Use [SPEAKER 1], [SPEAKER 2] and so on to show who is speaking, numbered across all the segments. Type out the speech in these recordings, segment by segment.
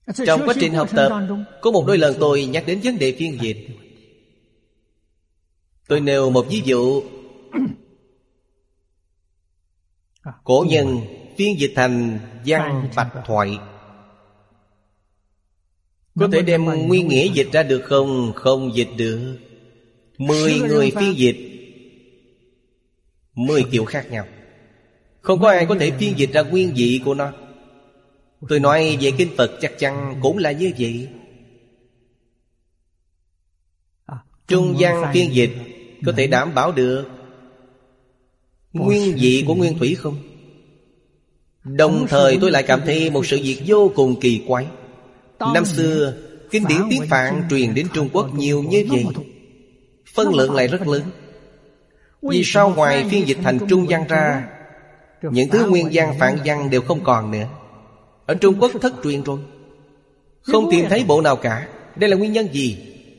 [SPEAKER 1] Trong quá trình học tập, có một đôi lần tôi nhắc đến vấn đề phiên dịch. Tôi nêu một ví dụ. Cổ nhân phiên dịch thành văn bạch thoại. Có thể đem nguyên nghĩa dịch ra được không? Không dịch được. 10 người phiên dịch 10 kiểu khác nhau. Không có ai có thể phiên dịch ra nguyên vị của nó. Tôi nói về kinh Phật chắc chắn cũng là như vậy. Trung văn phiên dịch có thể đảm bảo được nguyên vị của nguyên thủy không? Đồng thời tôi lại cảm thấy một sự việc vô cùng kỳ quái. Năm xưa kinh điển tiếng Phạn truyền đến Trung Quốc nhiều như vậy, phân lượng lại rất lớn. Vì sao ngoài phiên dịch thành Trung văn ra, những thứ nguyên văn Phạn văn đều không còn nữa? Ở Trung Quốc thất truyền rồi, không tìm thấy bộ nào cả. Đây là nguyên nhân gì?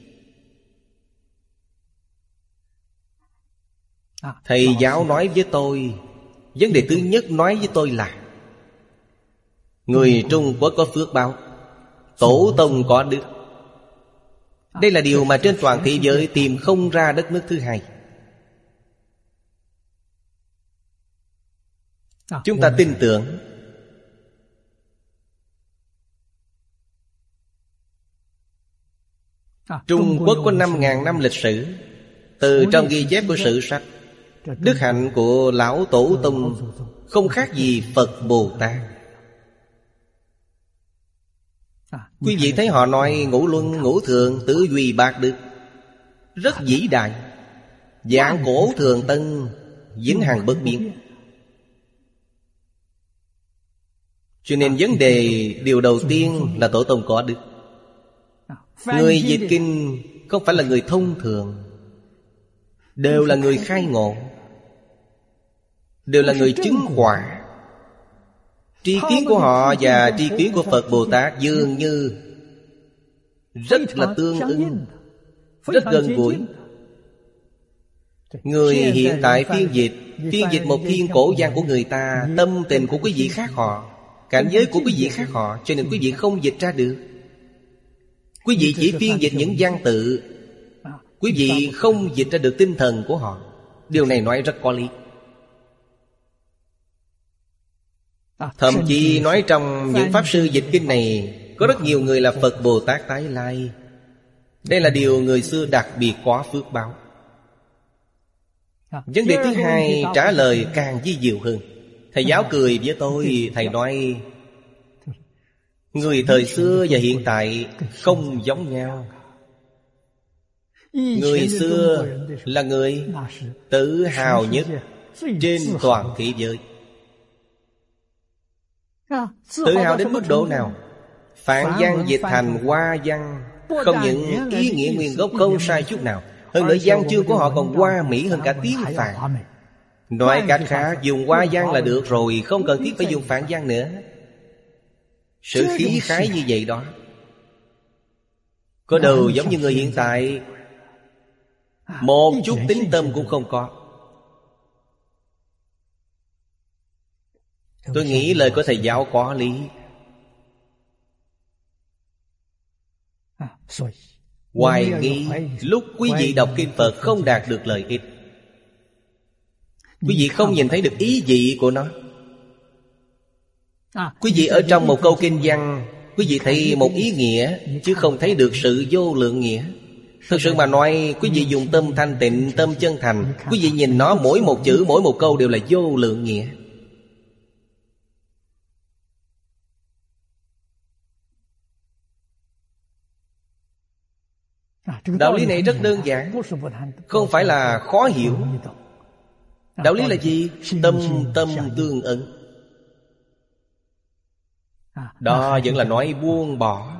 [SPEAKER 1] Thầy giáo nói với tôi, vấn đề thứ nhất nói với tôi là người Trung Quốc có phước báo, tổ tông có đức. Đây là điều mà trên toàn thế giới tìm không ra đất nước thứ hai. Chúng ta tin tưởng. Trung Quốc có 5.000 năm lịch sử. Từ trong ghi chép của sử sách, đức hạnh của lão tổ tông không khác gì Phật Bồ Tát. Quý vị thấy họ nói ngũ luân ngũ thường tứ duy bát đức, rất vĩ đại. Vạn cổ thường tân, vĩnh hằng bất biến. Cho nên vấn đề điều đầu tiên là tổ tông có đức. Người dịch kinh không phải là người thông thường, đều là người khai ngộ, đều là người chứng quả. Tri kiến của họ và tri kiến của Phật Bồ Tát dường như rất là tương ưng, rất gần gũi. Người hiện tại phiên dịch một thiên cổ văn của người ta, tâm tình của quý vị khác họ, cảnh giới của quý vị khác họ, cho nên quý vị không dịch ra được. Quý vị chỉ phiên dịch những văn tự, quý vị không dịch ra được tinh thần của họ. Điều này nói rất có lý. Thậm chí nói trong những pháp sư dịch kinh này, có rất nhiều người là Phật Bồ Tát tái lai. Đây là điều người xưa đặc biệt có phước báo. Vấn đề thứ hai trả lời càng vi diệu hơn. Thầy giáo cười với tôi, thầy nói người thời xưa và hiện tại không giống nhau. Người xưa là người tự hào nhất trên toàn thế giới. Tự hào đến mức độ nào? Phạn văn dịch thành Hoa văn, không những ý nghĩa nguyên gốc không sai chút nào, hơn nữa văn chương của họ còn hoa mỹ hơn cả tiếng Phạn. Nói cách khác, dùng Hoa văn là được rồi, không cần thiết phải dùng Phạn văn nữa. Sự khí khái như vậy đó, có đầu giống như người hiện tại, một chút tín tâm cũng không có. Tôi nghĩ lời của thầy giáo có lý. Hoài nghi lúc quý vị đọc kinh Phật không đạt được lợi ích. Quý vị không nhìn thấy được ý vị của nó. Quý vị ở trong một câu kinh văn, quý vị thấy một ý nghĩa, chứ không thấy được sự vô lượng nghĩa. Thực sự mà nói, quý vị dùng tâm thanh tịnh, tâm chân thành, quý vị nhìn nó mỗi một chữ, mỗi một câu đều là vô lượng nghĩa. Đạo lý này rất đơn giản, không phải là khó hiểu. Đạo lý là gì? Tâm tâm tương ưng. Đó vẫn là nói buông bỏ.